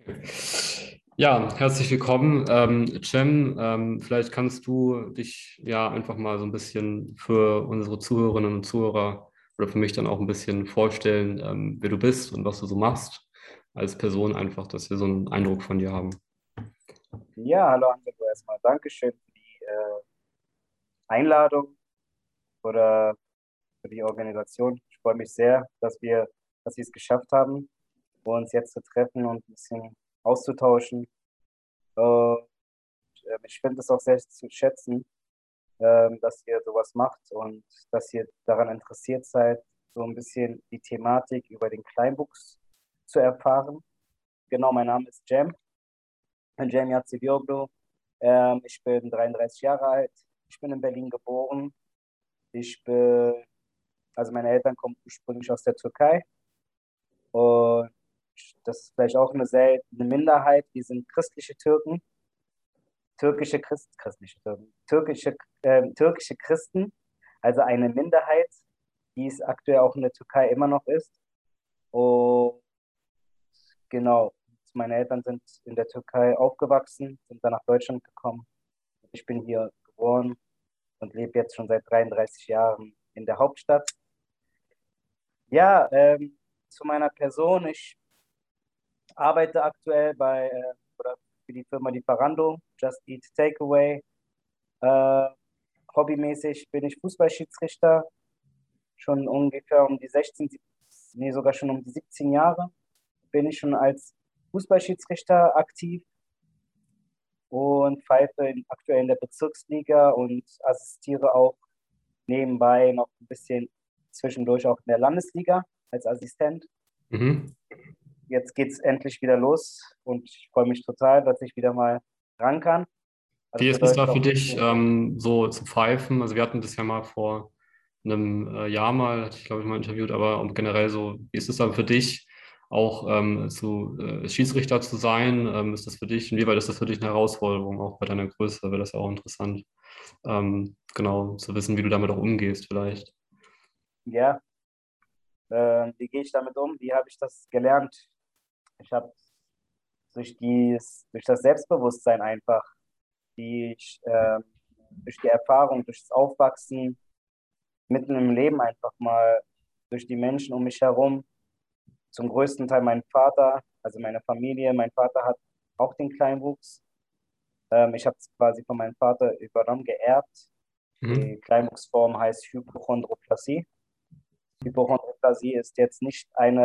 Ja, herzlich willkommen, Cem. Vielleicht kannst du dich ja einfach mal so ein bisschen für unsere Zuhörerinnen und Zuhörer oder für mich dann auch ein bisschen vorstellen, wer du bist und was du so machst als Person, einfach, dass wir so einen Eindruck von dir haben. Ja, hallo Angelo erstmal. Dankeschön für die Einladung oder für die Organisation. Ich freue mich sehr, dass wir es geschafft haben, uns jetzt zu treffen und ein bisschen auszutauschen. Ich finde es auch sehr zu schätzen, dass ihr sowas macht und dass ihr daran interessiert seid, so ein bisschen die Thematik über den Kleinwuchs zu erfahren. Genau, mein Name ist Cem Yatsivioglu. Ich bin 33 Jahre alt. Ich bin in Berlin geboren. Ich bin, also meine Eltern kommen ursprünglich aus der Türkei und das ist vielleicht auch eine Minderheit. Die sind christliche Türken, christliche Türken, türkische Christen, also eine Minderheit, die es aktuell auch in der Türkei immer noch ist. Und genau, meine Eltern sind in der Türkei aufgewachsen, sind dann nach Deutschland gekommen. Ich bin hier geboren und lebe jetzt schon seit 33 Jahren in der Hauptstadt. Ja, zu meiner Person. Ich arbeite aktuell oder für die Firma Lieferando, Just Eat Takeaway. Äh, Hobbymäßig bin ich Fußballschiedsrichter, schon ungefähr um die 16, nee, sogar schon um die 17 Jahre bin ich schon als Fußballschiedsrichter aktiv und pfeife aktuell in der Bezirksliga und assistiere auch nebenbei noch ein bisschen zwischendurch auch in der Landesliga als Assistent. Mhm. Jetzt geht's endlich wieder los und ich freue mich total, dass ich wieder mal ran kann. Wie Das ist es da bedeutet für auch ein dich, bisschen, so zu pfeifen? Also wir hatten das ja mal vor einem Jahr mal, hatte ich glaube ich mal interviewt, aber und generell so, wie ist es dann für dich, auch Schiedsrichter zu sein? Ist das für dich, inwieweit ist das für dich eine Herausforderung, auch bei deiner Größe? Wäre das ja auch interessant, genau zu wissen, wie du damit auch umgehst vielleicht. ja, wie gehe ich damit um? Wie habe ich das gelernt? Ich habe durch das Selbstbewusstsein einfach, die ich, durch die Erfahrung, durch das Aufwachsen mitten im Leben einfach mal, durch die Menschen um mich herum, zum größten Teil mein Vater, also meine Familie, mein Vater hat auch den Kleinwuchs. Ich habe es quasi von meinem Vater übernommen, geerbt. Mhm. Die Kleinwuchsform heißt Hypochondroplasie. Hypochondroplasie ist jetzt nicht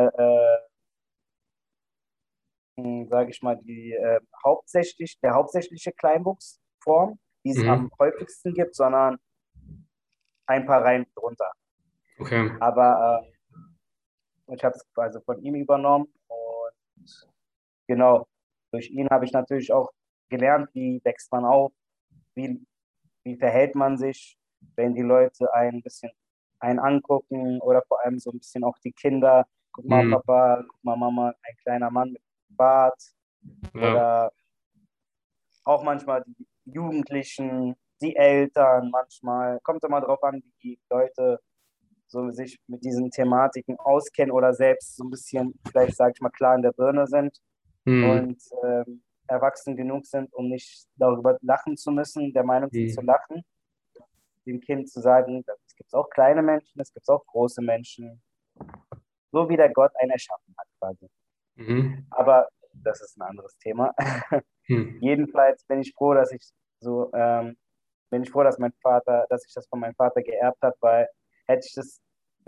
sage ich mal, der hauptsächliche Kleinwuchsform, die es am Mhm. häufigsten gibt, sondern ein paar Reihen drunter. Okay. Aber ich habe es also von ihm übernommen und genau, durch ihn habe ich natürlich auch gelernt, wie wächst man auf, wie, wie verhält man sich, wenn die Leute ein bisschen einen angucken oder vor allem so ein bisschen auch die Kinder. Guck mal, Mhm. Papa, guck mal, Mama, ein kleiner Mann mit Bart Ja. oder auch manchmal die Jugendlichen, die Eltern manchmal. Kommt immer drauf an, wie die Leute so sich mit diesen Thematiken auskennen oder selbst so ein bisschen, vielleicht sage ich mal, klar in der Birne sind Mhm. und erwachsen genug sind, um nicht darüber lachen zu müssen, der Meinung sind zu Mhm. lachen, dem Kind zu sagen, es gibt auch kleine Menschen, es gibt auch große Menschen, so wie der Gott einen erschaffen hat quasi. Mhm. Aber das ist ein anderes Thema. Mhm. Jedenfalls so, bin ich froh, dass ich das von meinem Vater geerbt habe, weil hätte ich das,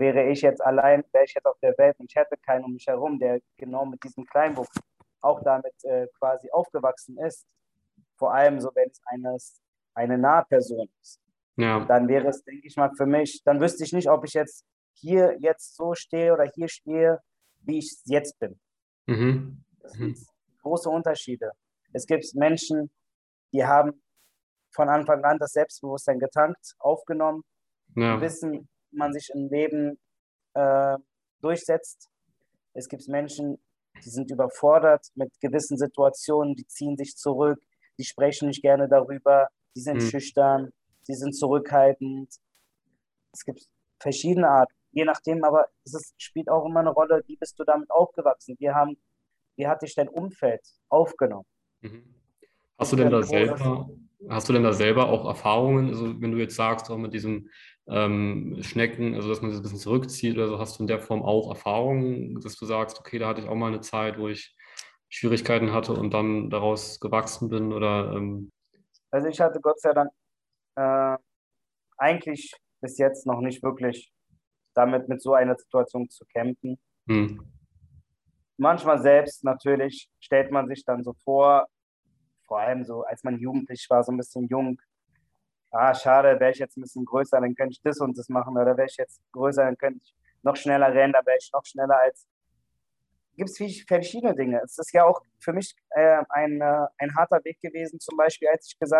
wäre ich jetzt auf der Welt und ich hätte keinen um mich herum, der genau mit diesem Kleinbuch auch damit quasi aufgewachsen ist. Vor allem so, wenn es eine nahe Person ist, Ja. dann wäre es, denke ich mal, für mich, dann wüsste ich nicht, ob ich jetzt hier jetzt so stehe oder hier stehe, wie ich jetzt bin. Mhm. Das sind Mhm. große Unterschiede. Es gibt Menschen, die haben von Anfang an das Selbstbewusstsein getankt, aufgenommen, die Ja. wissen, wie man sich im Leben äh, durchsetzt. Es gibt Menschen, die sind überfordert mit gewissen Situationen, die ziehen sich zurück, die sprechen nicht gerne darüber, die sind Mhm. schüchtern, die sind zurückhaltend. Es gibt verschiedene Arten, je nachdem, aber spielt auch immer eine Rolle, wie bist du damit aufgewachsen. wie hat dich dein Umfeld aufgenommen? Mhm. Hast du Bist du denn da empor, dass selber, hast du denn da selber auch Erfahrungen, also wenn du jetzt sagst, auch mit diesem Schnecken, also dass man sich ein bisschen zurückzieht oder so, hast du in der Form auch Erfahrungen, dass du sagst, okay, da hatte ich auch mal eine Zeit, wo ich Schwierigkeiten hatte und dann daraus gewachsen bin oder also ich hatte Gott sei Dank äh, eigentlich bis jetzt noch nicht wirklich damit mit so einer Situation zu kämpfen. hm, Manchmal selbst natürlich stellt man sich dann so vor allem so, als man jugendlich war, so ein bisschen jung, schade, wäre ich jetzt ein bisschen größer, dann könnte ich das und das machen, oder wäre ich jetzt größer, dann könnte ich noch schneller rennen, da wäre ich noch schneller als. Gibt es verschiedene Dinge. Es ist ja auch für mich ein harter Weg gewesen, zum Beispiel,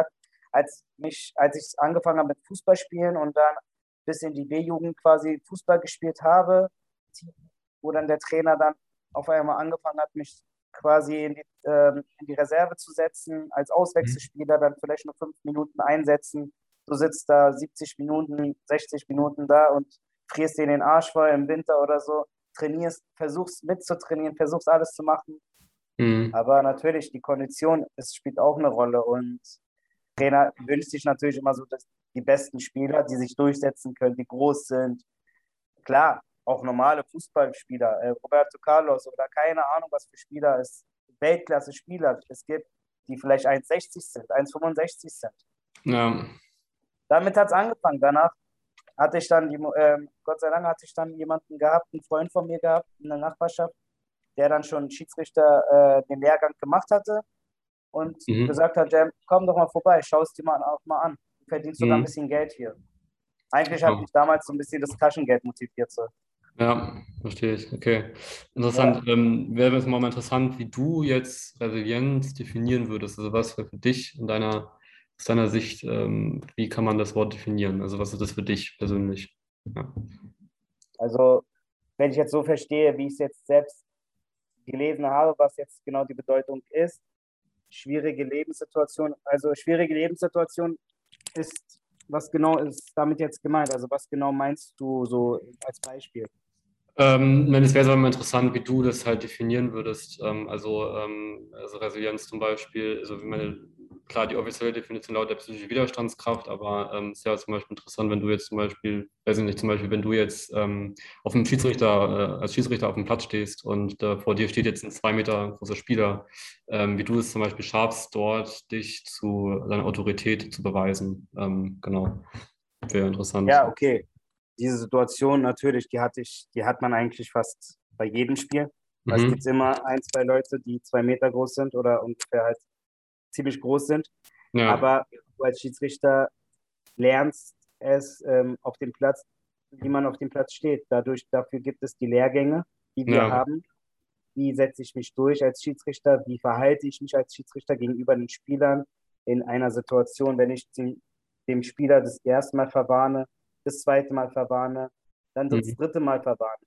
als ich angefangen habe mit Fußballspielen und dann bis in die B-Jugend quasi Fußball gespielt habe, wo dann der Trainer dann auf einmal angefangen hat, mich quasi in die Reserve zu setzen, als Auswechselspieler dann vielleicht nur 5 Minuten einsetzen. Du sitzt da 70 Minuten, 60 Minuten da und frierst dir den Arsch voll im Winter oder so, trainierst, versuchst mitzutrainieren, versuchst alles zu machen. hm, Aber natürlich, die Kondition, es spielt auch eine Rolle und Trainer wünscht sich natürlich immer so, dass die besten Spieler, die sich durchsetzen können, die groß sind. Klar, auch normale Fußballspieler, Roberto Carlos oder keine Ahnung, was für Spieler es, Weltklasse-Spieler es gibt, die vielleicht 1,60 sind, 1,65 sind. ja, Damit hat es angefangen. Danach hatte ich dann, Gott sei Dank, hatte ich dann jemanden gehabt, einen Freund von mir gehabt in der Nachbarschaft, der dann schon Schiedsrichter den Lehrgang gemacht hatte und mhm, gesagt hat, Jam, komm doch mal vorbei, schau es dir mal auch mal an. Du verdienst sogar ein mhm, bisschen Geld hier. Eigentlich hat ja. mich damals so ein bisschen das Taschengeld motiviert. So. Ja, verstehe ich. Okay. Ja, Interessant. Wäre es mal interessant, wie du jetzt Resilienz definieren würdest. Also was für dich aus deiner Sicht, wie kann man das Wort definieren? Also was ist das für dich persönlich? Ja. also wenn ich jetzt so verstehe, wie ich es jetzt selbst gelesen habe, was jetzt genau die Bedeutung ist, schwierige Lebenssituation. Also schwierige Lebenssituation ist, was genau ist damit jetzt gemeint? Also was genau meinst du so als Beispiel? Nein, es wäre so immer interessant, wie du das halt definieren würdest. Also Resilienz zum Beispiel, also ich meine, klar, die offizielle Definition lautet der psychische Widerstandskraft, aber es ist ja zum Beispiel interessant, wenn du jetzt zum Beispiel, weiß ich nicht, zum Beispiel, wenn du jetzt auf einem als Schiedsrichter auf dem Platz stehst und vor dir steht jetzt ein 2 Meter großer Spieler, wie du es zum Beispiel schaffst, dort dich zu deiner Autorität zu beweisen. Genau, wäre interessant. Ja, okay. Diese Situation natürlich, die hat man eigentlich fast bei jedem Spiel. Es gibt Mhm. immer ein, zwei Leute, die 2 Meter groß sind oder ungefähr halt ziemlich groß sind. Ja. Aber du als Schiedsrichter lernst es auf dem Platz, wie man auf dem Platz steht. Dafür gibt es die Lehrgänge, die wir Ja. haben. Wie setze ich mich durch als Schiedsrichter? Wie verhalte ich mich als Schiedsrichter gegenüber den Spielern in einer Situation, wenn ich dem Spieler das erste Mal verwarne, das zweite Mal verwarne, dann das Mhm. dritte Mal verwarne.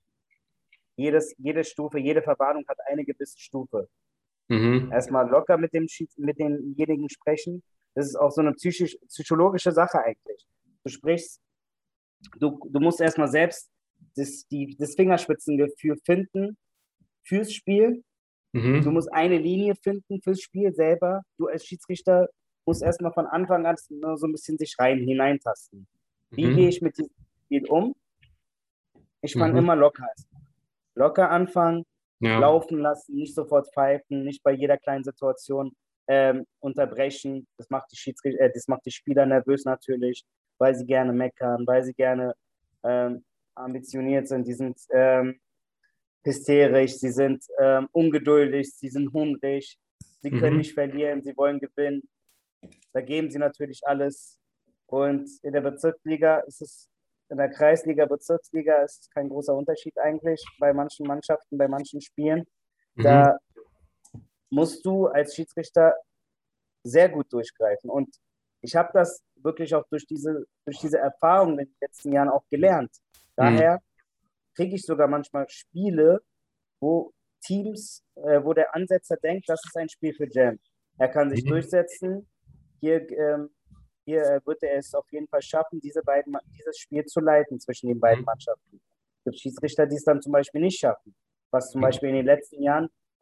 Jede Stufe, jede Verwarnung hat eine gewisse Stufe. Mhm. Erstmal locker mit demjenigen sprechen. Das ist auch so eine psychologische Sache eigentlich. Du sprichst, du musst erstmal selbst das Fingerspitzengefühl finden fürs Spiel. Du Mhm. musst eine Linie finden fürs Spiel selber. Du als Schiedsrichter musst erstmal von Anfang an so ein bisschen sich hineintasten. Wie gehe Mhm. ich mit diesem Spiel um? Ich fange Mhm. immer locker an. Locker anfangen, Ja. laufen lassen, nicht sofort pfeifen, nicht bei jeder kleinen Situation unterbrechen. Das macht die Spieler nervös natürlich, weil sie gerne meckern, weil sie gerne ähm, ambitioniert sind. Die sind hysterisch, sie sind ungeduldig, sie sind hungrig, sie können Mhm. nicht verlieren, sie wollen gewinnen. Da geben sie natürlich alles. Und in der Bezirksliga ist es, in der Kreisliga, Bezirksliga ist es kein großer Unterschied eigentlich bei manchen Mannschaften, bei manchen Spielen. Mhm. Da musst du als Schiedsrichter sehr gut durchgreifen. Und ich habe das wirklich auch durch diese Erfahrung in den letzten Jahren auch gelernt. Mhm. Daher kriege ich sogar manchmal Spiele, wo wo der Ansetzer denkt, das ist ein Spiel für Jam. Er kann sich Mhm. durchsetzen. Hier, wird er es auf jeden Fall schaffen, dieses Spiel zu leiten zwischen den beiden Mhm. Mannschaften. Es gibt Schiedsrichter, die es dann zum Beispiel nicht schaffen. Was zum Beispiel in den letzten Jahren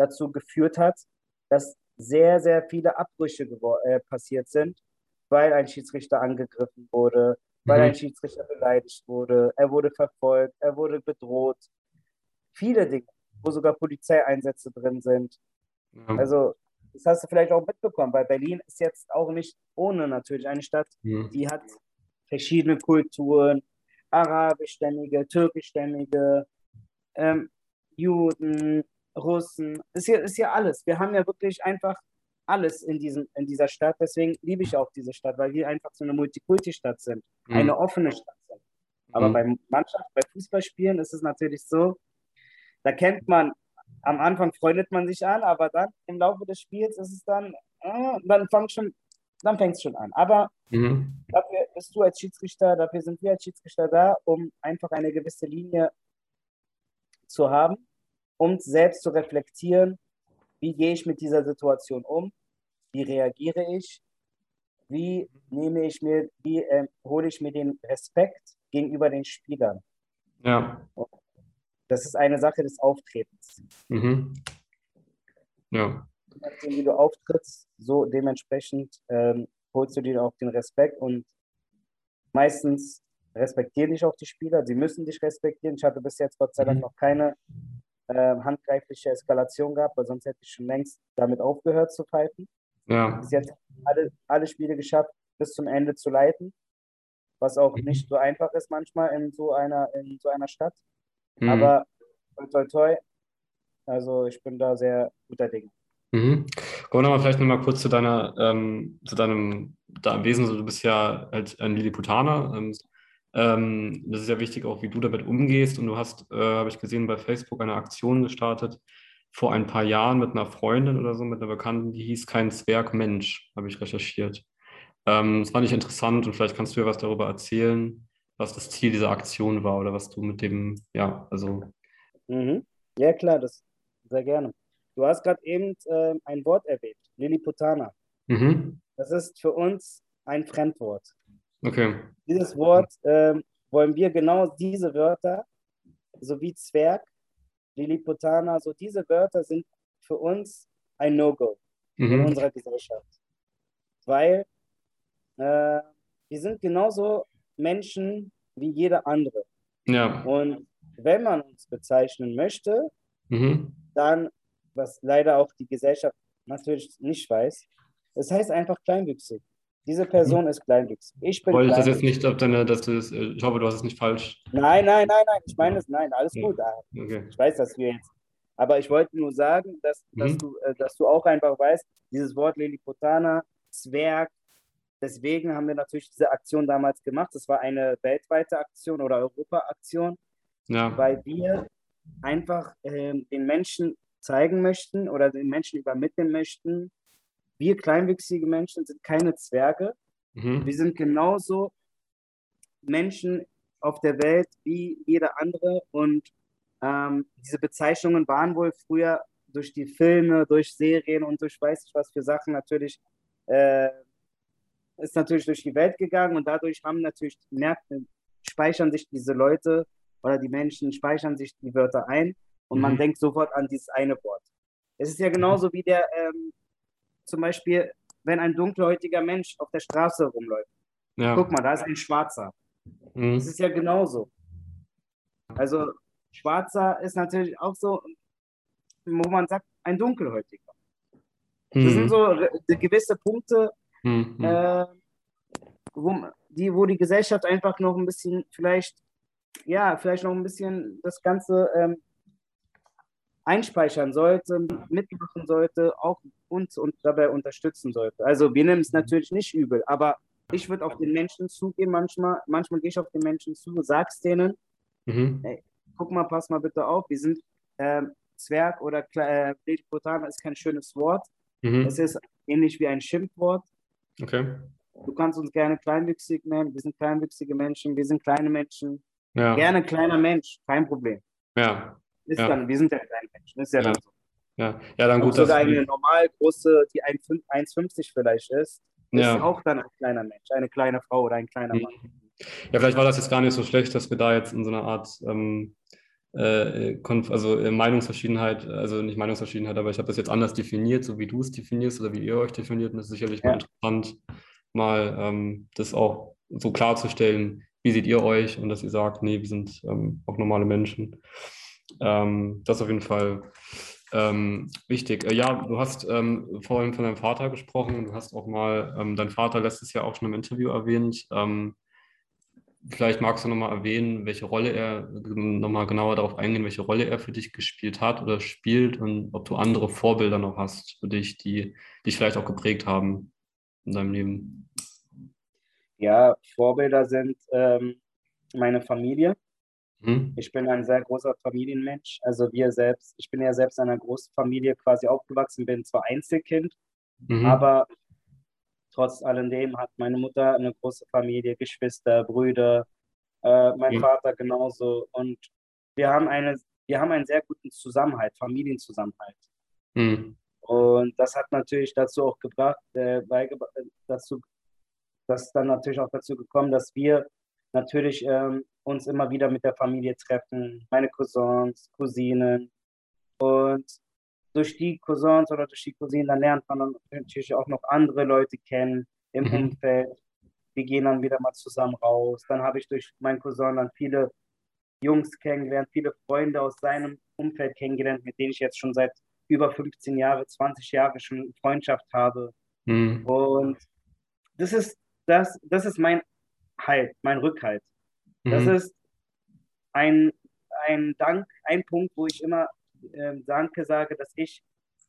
dazu geführt hat, dass sehr, sehr viele Abbrüche passiert sind, weil ein Schiedsrichter angegriffen wurde, weil ein Mhm. Schiedsrichter beleidigt wurde, er wurde verfolgt, er wurde bedroht. Viele Dinge, wo sogar Polizeieinsätze drin sind. Ja. Also, das hast du vielleicht auch mitbekommen, weil Berlin ist jetzt auch nicht ohne natürlich eine Stadt, Mhm. die hat verschiedene Kulturen, arabischstämmige, türkischstämmige, ähm, Juden, Russen, ist hier alles. Wir haben ja wirklich einfach alles in dieser Stadt. Deswegen liebe ich auch diese Stadt, weil wir einfach so eine Multikulti-Stadt sind, Mhm. eine offene Stadt sind. Aber Mhm. bei Fußballspielen ist es natürlich so, da kennt man, am Anfang freundet man sich an, aber dann im Laufe des Spiels ist es dann, dann fängt es schon an. Aber Mhm. dafür bist du als Schiedsrichter, dafür sind wir als Schiedsrichter da, um einfach eine gewisse Linie zu haben, um selbst zu reflektieren, wie gehe ich mit dieser Situation um, wie reagiere ich, wie hole ich mir den Respekt gegenüber den Spielern. Ja. Das ist eine Sache des Auftretens. Mhm. Ja. Je nachdem, wie du auftrittst, so dementsprechend holst du dir auch den Respekt und meistens respektieren dich auch die Spieler, sie müssen dich respektieren. Ich hatte bis jetzt Gott sei Dank Mhm. noch keine handgreifliche Eskalation gehabt, weil sonst hätte ich schon längst damit aufgehört zu pfeifen. Ja. Bis jetzt alle Spiele geschafft, bis zum Ende zu leiten, was auch nicht Mhm. so einfach ist manchmal in so einer Stadt. Mhm. Aber toi, toi, toi, also ich bin da sehr guter Dinge. Mhm. Kommen wir nochmal vielleicht nochmal kurz zu deinem da Wesen. So, du bist ja halt ein Lilliputaner. Das ist ja wichtig auch, wie du damit umgehst. Und du hast, habe ich gesehen, bei Facebook eine Aktion gestartet vor ein paar Jahren mit einer Freundin oder so, mit einer Bekannten, die hieß Kein Zwerg Mensch, habe ich recherchiert. Das fand ich interessant und vielleicht kannst du ja was darüber erzählen, was das Ziel dieser Aktion war oder was du mit dem, ja, also. Mhm. Ja, klar, das sehr gerne. Du hast gerade eben ein Wort erwähnt, Lilliputaner. Mhm. Das ist für uns ein Fremdwort. Okay. Dieses Wort wollen wir genau diese Wörter, so wie Zwerg, Lilliputaner, so diese Wörter sind für uns ein No-Go in Mhm. unserer Gesellschaft. Weil wir sind genauso Menschen wie jeder andere. Ja. Und wenn man uns bezeichnen möchte, Mhm. dann, was leider auch die Gesellschaft natürlich nicht weiß, es heißt einfach kleinwüchsig. Diese Mhm. Person ist kleinwüchsig. Ich bin Wollte ich das jetzt kleinwüchsig. nicht, dass du das, ich hoffe, du hast es nicht falsch. Nein, nein, nein, nein. Ich meine es, nein, alles Ja. gut. Okay. Ich weiß, dass wir jetzt. Aber ich wollte nur sagen, Mhm. dass du auch einfach weißt, dieses Wort Lilliputaner, Zwerg, deswegen haben wir natürlich diese Aktion damals gemacht. Das war eine weltweite Aktion oder Europa-Aktion, Ja. weil wir einfach den Menschen zeigen möchten oder den Menschen übermitteln möchten, wir kleinwüchsige Menschen sind keine Zwerge. Wir Mhm. sind genauso Menschen auf der Welt wie jeder andere. Und diese Bezeichnungen waren wohl früher durch die Filme, durch Serien und durch weiß ich was für Sachen natürlich, äh, ist natürlich durch die Welt gegangen und dadurch haben natürlich speichern sich diese Leute oder die Menschen speichern sich die Wörter ein und man Mhm. denkt sofort an dieses eine Wort. Es ist ja genauso wie der, zum Beispiel, wenn ein dunkelhäutiger Mensch auf der Straße rumläuft. Guck Ja. mal, da ist ein Schwarzer. Es Mhm. ist ja genauso. Also Schwarzer ist natürlich auch so, wo man sagt, ein Dunkelhäutiger. Das sind Mhm. so gewisse Punkte, Mhm. äh, wo die Gesellschaft einfach noch ein bisschen vielleicht noch ein bisschen das Ganze einspeichern sollte, mitmachen sollte, auch uns und dabei unterstützen sollte. Also wir nehmen es natürlich nicht übel, aber ich würde auf den Menschen zugehen manchmal gehe ich auf den Menschen zu, sag's denen, Mhm. ey, guck mal, pass mal bitte auf, wir sind Zwerg oder Lilliputaner ist kein schönes Wort. Es Mhm. ist ähnlich wie ein Schimpfwort. Okay. Du kannst uns gerne kleinwüchsig nennen. Wir sind kleinwüchsige Menschen. Wir sind kleine Menschen. Ja. Gerne kleiner Mensch. Kein Problem. Ja. Ist Ja. dann, wir sind ja kleine Menschen. Ist ja Ja. dann so. Ja. Ja, dann Auch gut, sogar dass eine wir. normal große, die 1,50 vielleicht ist Ja. auch dann ein kleiner Mensch. Eine kleine Frau oder ein kleiner Mhm. Mann. Ja, vielleicht war das jetzt gar nicht so schlecht, dass wir da jetzt in so einer Art Meinungsverschiedenheit, also nicht Meinungsverschiedenheit, aber ich habe das jetzt anders definiert, so wie du es definierst oder wie ihr euch definiert. Und das ist sicherlich mal Ja, interessant, mal das auch so klarzustellen, wie seht ihr euch und dass ihr sagt, nee, wir sind auch normale Menschen. Das ist auf jeden Fall wichtig. Ja, du hast vorhin von deinem Vater gesprochen und du hast auch mal deinen Vater letztes Jahr auch schon im Interview erwähnt. Vielleicht magst du nochmal erwähnen, welche Rolle er, nochmal genauer darauf eingehen, welche Rolle er für dich gespielt hat oder spielt und ob du andere Vorbilder noch hast für dich, die dich vielleicht auch geprägt haben in deinem Leben. ja, Vorbilder sind meine Familie. Mhm. Ich bin ein sehr großer Familienmensch. Also wir selbst, ich bin ja selbst in einer großen Familie quasi aufgewachsen, bin zwar Einzelkind, Mhm. aber trotz alledem hat meine Mutter eine große Familie, Geschwister, Brüder, mein Ja. Vater genauso. Und wir haben wir haben einen sehr guten Zusammenhalt, Familienzusammenhalt. Mhm. Und das hat natürlich dazu auch gebracht, dazu, dass dann natürlich auch dazu gekommen, dass wir natürlich uns immer wieder mit der Familie treffen, meine Cousins, Cousinen. Und durch die Cousins oder durch die Cousinen, dann lernt man dann natürlich auch noch andere Leute kennen im Mhm. Umfeld. Wir gehen dann wieder mal zusammen raus. Dann habe ich durch meinen Cousin dann viele Jungs kennengelernt, viele Freunde aus seinem Umfeld kennengelernt, mit denen ich jetzt schon seit über 15 Jahre, 20 Jahre schon Freundschaft habe. Mhm. Und das ist, das ist mein Halt, mein Rückhalt. Das Mhm. ist ein, ein Dank, ein Punkt, wo ich immer Danke sage, dass ich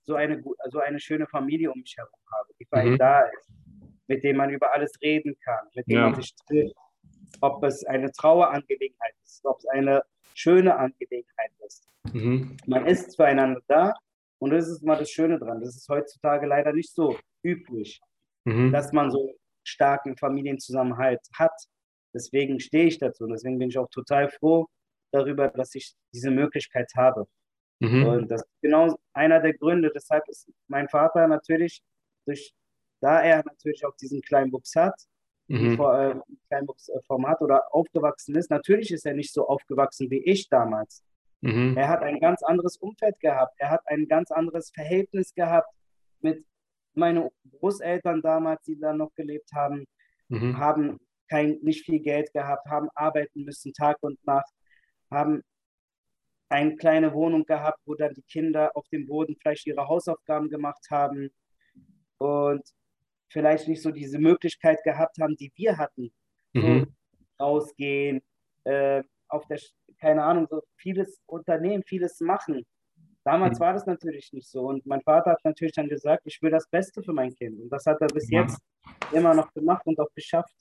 so eine schöne Familie um mich herum habe, die für einen Mhm. da ist, mit dem man über alles reden kann, mit dem man Ja. sich trifft, ob es eine Trauerangelegenheit ist, ob es eine schöne Angelegenheit ist. Mhm. Man ist füreinander da und das ist mal das Schöne dran. Das ist heutzutage leider nicht so üblich, dass Mhm. man so starken Familienzusammenhalt hat. Deswegen stehe ich dazu und deswegen bin ich auch total froh darüber, dass ich diese Möglichkeit habe. Mhm. Und das ist genau einer der Gründe. Deshalb ist mein Vater natürlich, durch, da er natürlich auch diesen Kleinwuchs hat, Mhm. Kleinwuchsform hat oder aufgewachsen ist, natürlich ist er nicht so aufgewachsen wie ich damals. Er Mhm. hat ein ganz anderes Umfeld gehabt. Er hat ein ganz anderes Verhältnis gehabt mit meinen Großeltern damals, die dann noch gelebt haben, Mhm. haben nicht viel Geld gehabt, haben arbeiten müssen Tag und Nacht, haben eine kleine Wohnung gehabt, wo dann die Kinder auf dem Boden vielleicht ihre Hausaufgaben gemacht haben und vielleicht nicht so diese Möglichkeit gehabt haben, die wir hatten. So Mhm. rausgehen, auf der, keine Ahnung, so vieles unternehmen, vieles machen. Damals Mhm. war das natürlich nicht so. Und mein Vater hat natürlich dann gesagt, ich will das Beste für mein Kind. Und das hat er bis Ja. jetzt immer noch gemacht und auch geschafft.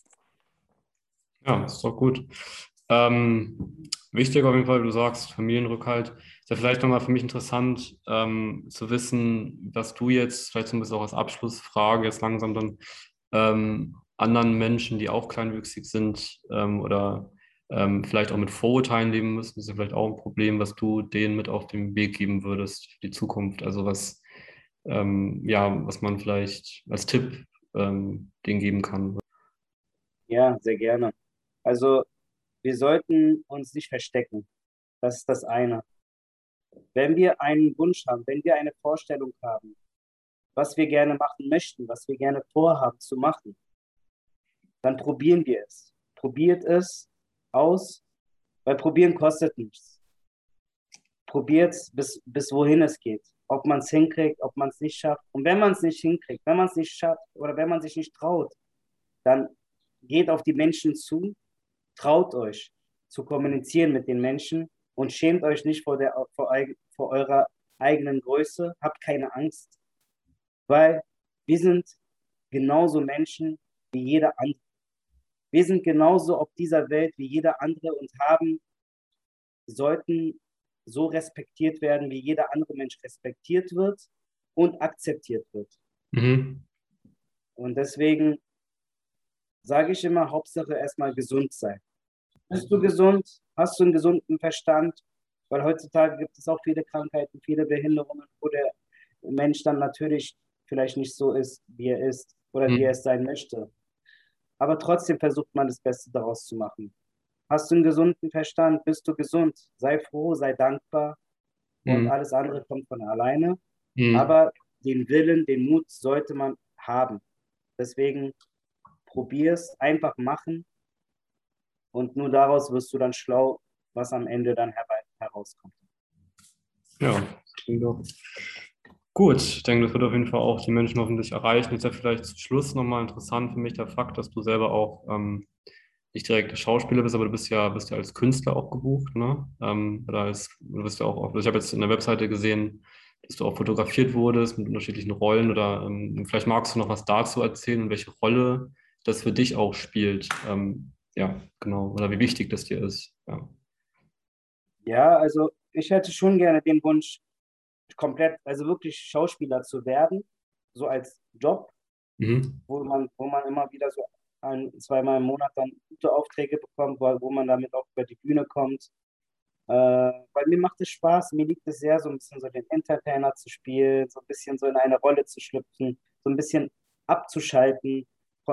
Ja, ist doch gut. Wichtig auf jeden Fall, du sagst Familienrückhalt. Ist ja vielleicht nochmal für mich interessant zu wissen, was du jetzt, vielleicht so ein bisschen auch als Abschlussfrage, jetzt langsam dann anderen Menschen, die auch kleinwüchsig sind oder vielleicht auch mit Vorurteilen leben müssen, ist ja vielleicht auch ein Problem, was du denen mit auf den Weg geben würdest für die Zukunft. Also was, ja, was man vielleicht als Tipp denen geben kann. Ja, sehr gerne. Also wir sollten uns nicht verstecken. Das ist das eine. Wenn wir einen Wunsch haben, wenn wir eine Vorstellung haben, was wir gerne machen möchten, was wir gerne vorhaben zu machen, dann probieren wir es. Probiert es aus, weil probieren kostet nichts. Probiert es, bis wohin es geht. Ob man es hinkriegt, ob man es nicht schafft. Und wenn man es nicht hinkriegt, wenn man es nicht schafft oder wenn man sich nicht traut, dann geht auf die Menschen zu, traut euch zu kommunizieren mit den Menschen und schämt euch nicht vor eurer eigenen Größe. Habt keine Angst, weil wir sind genauso Menschen wie jeder andere. Wir sind genauso auf dieser Welt wie jeder andere und sollten so respektiert werden, wie jeder andere Mensch respektiert wird und akzeptiert wird. Mhm. Und deswegen sage ich immer, Hauptsache erstmal gesund sein. Bist du gesund? Hast du einen gesunden Verstand? Weil heutzutage gibt es auch viele Krankheiten, viele Behinderungen, wo der Mensch dann natürlich vielleicht nicht so ist, wie er ist oder wie er Mhm. es sein möchte. Aber trotzdem versucht man das Beste daraus zu machen. Hast du einen gesunden Verstand? Bist du gesund? Sei froh, sei dankbar und Mhm. alles andere kommt von alleine. Mhm. Aber den Willen, den Mut sollte man haben. Deswegen probier's, einfach machen und nur daraus wirst du dann schlau, was am Ende dann herauskommt. Ja, klingt doch gut. Ich denke, das wird auf jeden Fall auch die Menschen hoffentlich erreichen. Jetzt ja vielleicht zum Schluss nochmal interessant für mich der Fakt, dass du selber auch nicht direkt Schauspieler bist, aber du bist ja als Künstler auch gebucht, ne? Oder du bist ja auch, also ich habe jetzt in der Webseite gesehen, dass du auch fotografiert wurdest mit unterschiedlichen Rollen oder vielleicht magst du noch was dazu erzählen und welche Rolle das für dich auch spielt. Ja, genau. Oder wie wichtig das dir ist. Ja. Ja, also ich hätte schon gerne den Wunsch, komplett, also wirklich Schauspieler zu werden, so als Job, Mhm. wo man immer wieder so zweimal im Monat dann gute Aufträge bekommt, wo man damit auch über die Bühne kommt. Weil mir macht es Spaß, mir liegt es sehr, so ein bisschen so den Entertainer zu spielen, so ein bisschen so in eine Rolle zu schlüpfen, so ein bisschen abzuschalten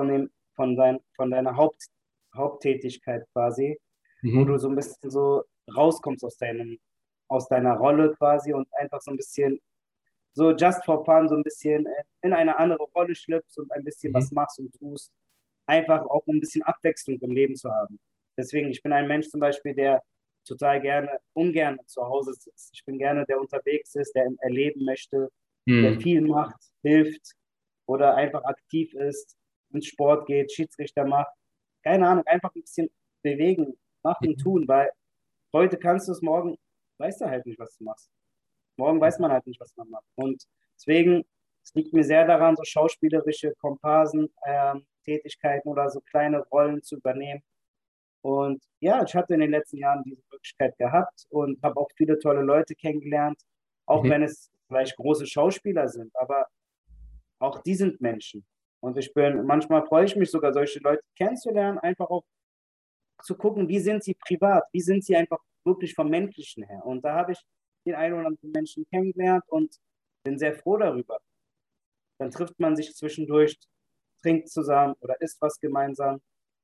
von deiner Haupttätigkeit quasi, wo du Mhm. so ein bisschen so rauskommst aus deiner Rolle quasi und einfach so ein bisschen so just for fun, so ein bisschen in eine andere Rolle schlüpfst und ein bisschen was Mhm. machst und tust. Einfach auch um ein bisschen Abwechslung im Leben zu haben. Deswegen, ich bin ein Mensch zum Beispiel, der total ungern zu Hause sitzt. Ich bin gerne, der unterwegs ist, der erleben möchte, der Mhm. viel macht, hilft oder einfach aktiv ist, ins Sport geht, Schiedsrichter macht. Keine Ahnung, einfach ein bisschen bewegen, machen, Mhm. tun, weil heute kannst du es, morgen weißt du halt nicht, was du machst. Morgen weiß man halt nicht, was man macht. Und deswegen, es liegt mir sehr daran, so schauspielerische Komparsen-Tätigkeiten oder so kleine Rollen zu übernehmen. Und ja, ich hatte in den letzten Jahren diese Möglichkeit gehabt und habe auch viele tolle Leute kennengelernt, auch Mhm. wenn es vielleicht große Schauspieler sind, aber auch die sind Menschen. Und manchmal freue ich mich sogar, solche Leute kennenzulernen, einfach auch zu gucken, wie sind sie privat, wie sind sie einfach wirklich vom Menschlichen her. Und da habe ich den einen oder anderen Menschen kennengelernt und bin sehr froh darüber. Dann trifft man sich zwischendurch, trinkt zusammen oder isst was gemeinsam.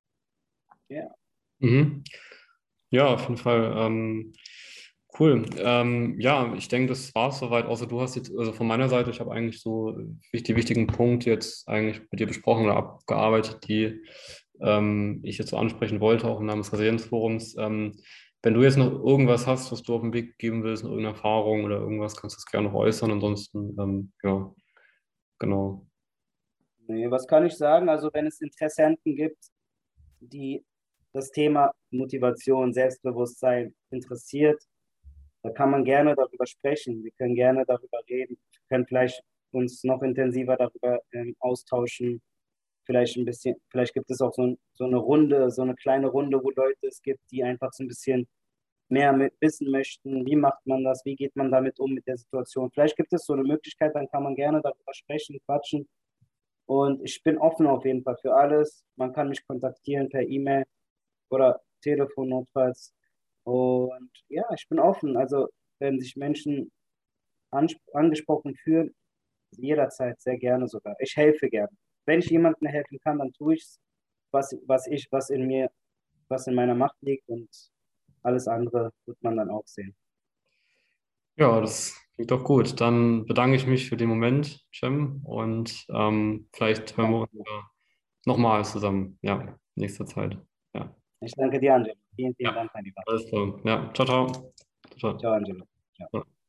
Ja, Mhm. Ja, auf jeden Fall. Cool. Ja, ich denke, das war es soweit. Außer du hast jetzt, also von meiner Seite, ich habe eigentlich so die wichtigen Punkte jetzt eigentlich mit dir besprochen oder abgearbeitet, die ich jetzt so ansprechen wollte, auch im Namen des Resilienzforums. Wenn du jetzt noch irgendwas hast, was du auf den Weg geben willst, noch irgendeine Erfahrung oder irgendwas, kannst du das gerne noch äußern. Ansonsten, ja, genau. nee, was kann ich sagen? Also wenn es Interessenten gibt, die das Thema Motivation, Selbstbewusstsein interessiert, da kann man gerne darüber sprechen. Wir können gerne darüber reden. Wir können vielleicht uns noch intensiver darüber austauschen. Vielleicht ein bisschen, vielleicht gibt es auch so eine Runde, so eine kleine Runde, wo Leute es gibt, die einfach so ein bisschen mehr wissen möchten. Wie macht man das? Wie geht man damit um mit der Situation? Vielleicht gibt es so eine Möglichkeit, dann kann man gerne darüber sprechen, quatschen. Und ich bin offen auf jeden Fall für alles. Man kann mich kontaktieren per E-Mail oder Telefon notfalls. Und ja, ich bin offen. Also, wenn sich Menschen angesprochen fühlen, jederzeit sehr gerne sogar. Ich helfe gerne. Wenn ich jemandem helfen kann, dann tue ich es, was in meiner Macht liegt und alles andere wird man dann auch sehen. Ja, das klingt doch gut. Dann bedanke ich mich für den Moment, Cem, und vielleicht hören wir Danke uns dir. ja nochmal zusammen. Ja, nächste Zeit. Ja. Ich danke dir, Angelo. Vielen, vielen Ja, Dank, mein Lieber. alles klar. Ja, ciao, ciao. Ciao. Ciao, Angelo. Ciao. Ciao.